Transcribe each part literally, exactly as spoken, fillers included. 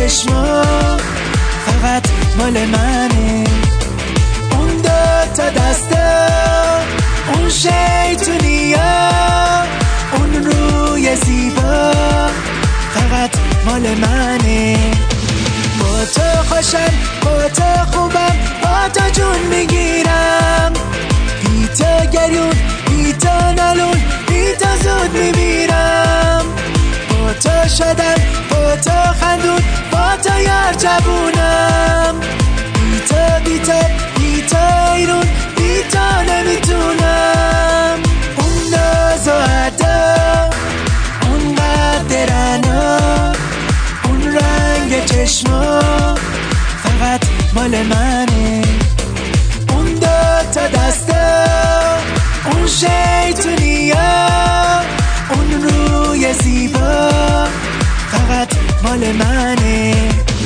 چشما فقط مال منه. اون دو تا دستا، اون شیطونیا، اون روی زیبا فقط مال منه. با تو خوشم، با تو خوبم، با تو جون میگیرم. بی تو گریون، بی تو نالون، بی تو زود میمیرم. با تو شدم، با تو خندون، با تو یار جوونم. بی تو بی تو بی تو ایرون، بی تو نمیتونم. اون ناز و ادا، اون قد رنا، اون رنگ چشما فقط مال منه. اون دو تا دستا، اون شیطونیا، اون روی زیبا فقط مال منه.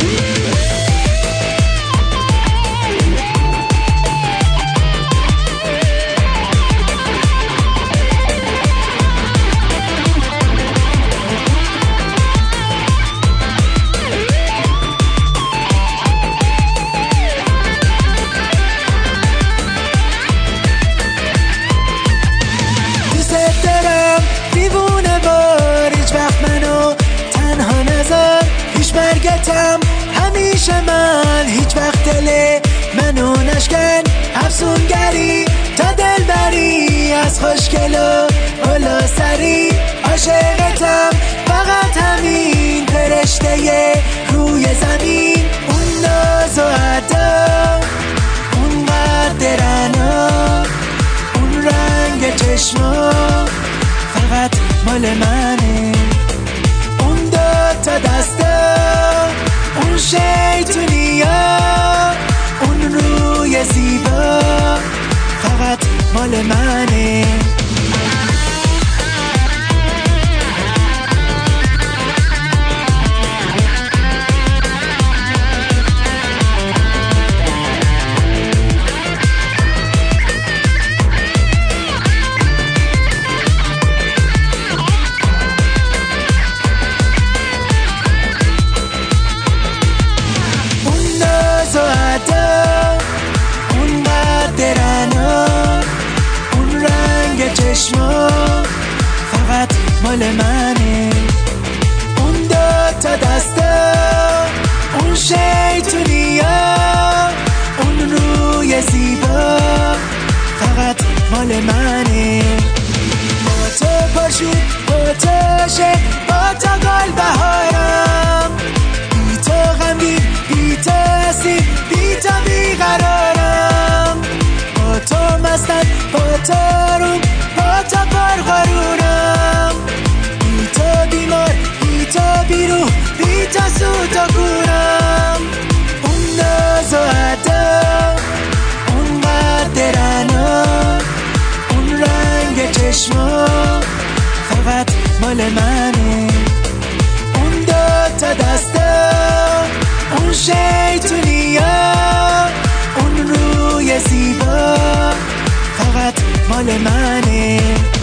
همیشه من هیچ وقت دل منو نشکن. افسونگری تا دل بری، از خوشگل و بالا سری. عاشقتم فقط همین فرشته روی زمین. اون ناز و ادا، اون قد رنا، اون رنگ چشما فقط مال منه. اون دو تا دستا، اون شیطونیا، اون روی زیبا فقط مال منه. چشما فقط مال منه. اون دو تا دستا، اون شیطونیا، اون روی زیبا فقط مال منه. با تو پاشون، با تو عاشق، با تو گل بهارم. بی تو غمگین، بی تو اسیر، بی تو بیقرارم. با تو مستم، با تو روم، با تو پرغرورم. بی تو بیمار، بی تو بیروح، بی تو سوت و کورم. اون ناز و ادا، اون قد رنا، اون رنگ چشما فقط مال منه. اون دو تا دستا، اون شیطونیا، اون روی زیبا فقط مال منه.